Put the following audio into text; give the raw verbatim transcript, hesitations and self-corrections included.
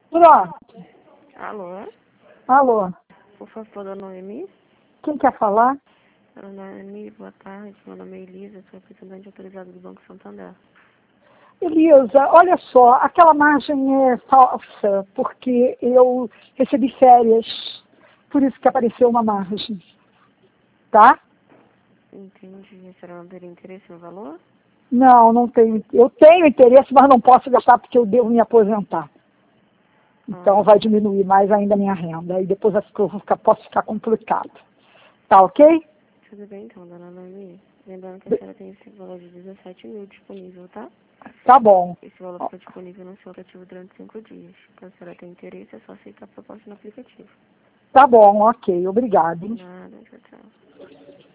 Pronto. Alô? Alô. Por favor, dona Noemi? Quem quer falar? Dona Noemi, boa tarde. Meu nome é Elisa, sou representante autorizada do Banco Santander. Elisa, olha só, aquela margem é falsa, porque eu recebi férias, por isso que apareceu uma margem. Tá? Entendi. A senhora não teria interesse no valor? Não, não tenho. Eu tenho interesse, mas não posso gastar porque eu devo me aposentar. Então Ah, vai diminuir mais ainda a minha renda. E depois as coisas vão ficar, posso ficar complicado. Tá ok? tudo bem então, dona Noemi. Lembrando que a senhora tem esse valor de dezessete mil disponível, tá? Tá bom. Esse valor fica disponível no seu aplicativo durante cinco dias. Caso a senhora tenha interesse, é só aceitar a proposta no aplicativo. Tá bom, ok. Obrigado. Nada, tchau, tchau.